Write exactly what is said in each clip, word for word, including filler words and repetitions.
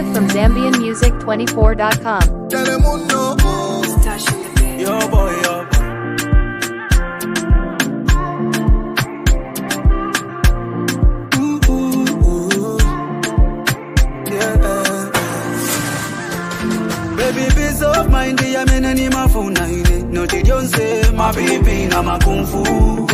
Exclusive from Zambian Music twenty-four dot com. Yo boy, yo boy. Ooh, ooh, ooh. Yeah. Baby, peace of mind, I'm in any my phone. No, they don't say my baby, na my kung fu.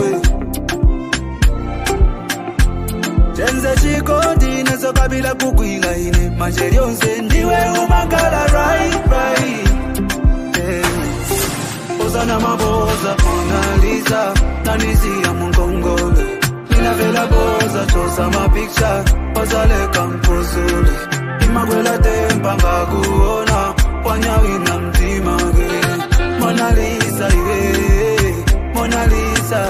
Jenze chiko dine so kabila kukuila ine. Manjeri onse ndiwe umakala right, right. Ozana maboza, Mona Lisa, Nanisi ya mungongole. Nina vela boza, chosa ma picture, ozale kampozule. Imagwela tempa ngakuona, wanyawi na mtima ge. Mona Lisa, yeah, Mona Lisa.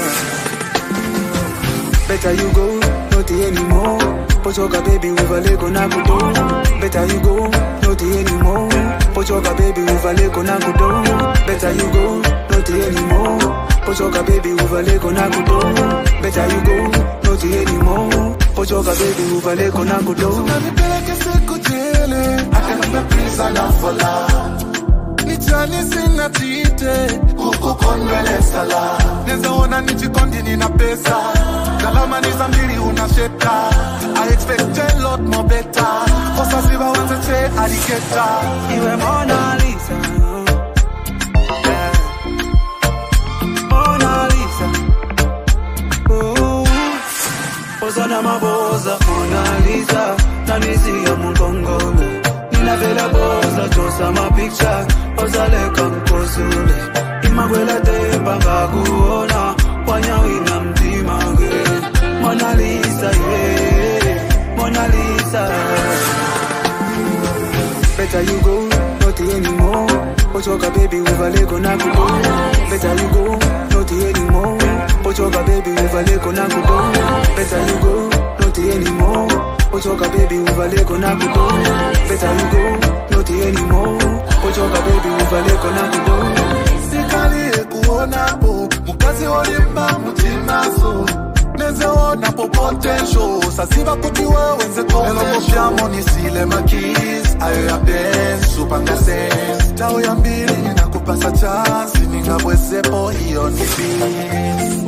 Better you go, not anymore. Pochoka baby, uvale kona kudo. Better you go, not anymore. Pochoka baby, uvale kona kudo. Better you go, not anymore. Pochoka baby, uvale kona kudo. Better you go, not anymore. Pochoka baby, uvale kona kudo. Unanipeleke siku jele, akanamba prisa na fola. Nitani sina tite, huku konwele sala. Neza ona nichikondi nina pesa. Kalama niza mbili unasheta. I expect a lot more better. Kosa siba wanzete aliketa. Iwe Mona Lisa, yeah. Mona Lisa, ooh. Ozana maboza, Mona Lisa, Nanisi ya mungongole. Nina vela boza, chosa ma picture, ozale kampozule. Imagwela tempa ngakuona, wanyawi na mtima ge. Mona Lisa, yeah, Mona Lisa. Better you go, not anymore. Pochoka baby, uvale kona kudo. Better you go, not anymore. Pochoka baby, uvale kona kudo. Better you go, not anymore. Pochoka baby, uvale kona kudo. Better you go, not anymore. Pochoka baby, uvale kona kudo. Sikali kuona po, mukazi olimba mutimaso. Neze ona po potential, sasiba kuti wewe nze to. Elo mopyamo nisile makis, ayo ya ben, supanga sense. Tao ya mbili na kupasa chance, ningabwesepo hiyo ni beat.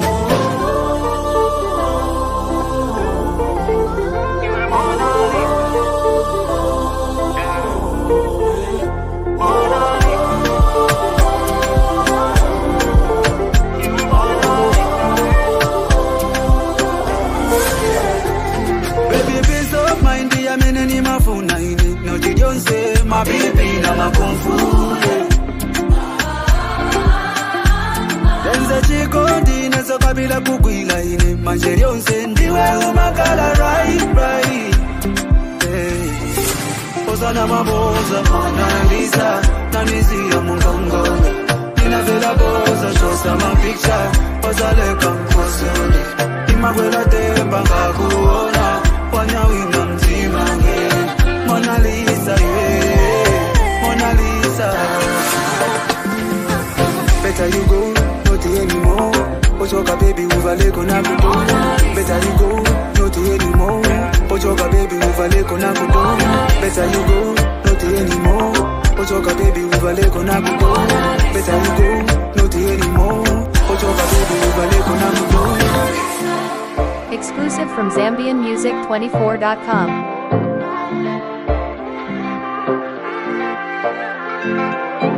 My baby, na my kung fu. Denza chiko dine so kabila kukuila ine. Manjeri onse ndiwe umakala right, right. Hey. Ozana maboza, Mona Lisa, Nanisi ya mungongole. Nina vela boza, chosa ma picture, ozale kampozule. Imagwela tempa ngakuona, wanyawi na mtima ge. Mona Lisa, yeah, Mona Lisa. Better you go, not anymore. Pochoka baby, uvale kona kudo. Better you go, not anymore. Pochoka baby, uvale kona kudo. Better you go, not anymore. Pochoka baby, uvale kona kudo. Better you go, not anymore. Pochoka baby, uvale kona kudo. Exclusive from Zambian Music twenty-four dot com.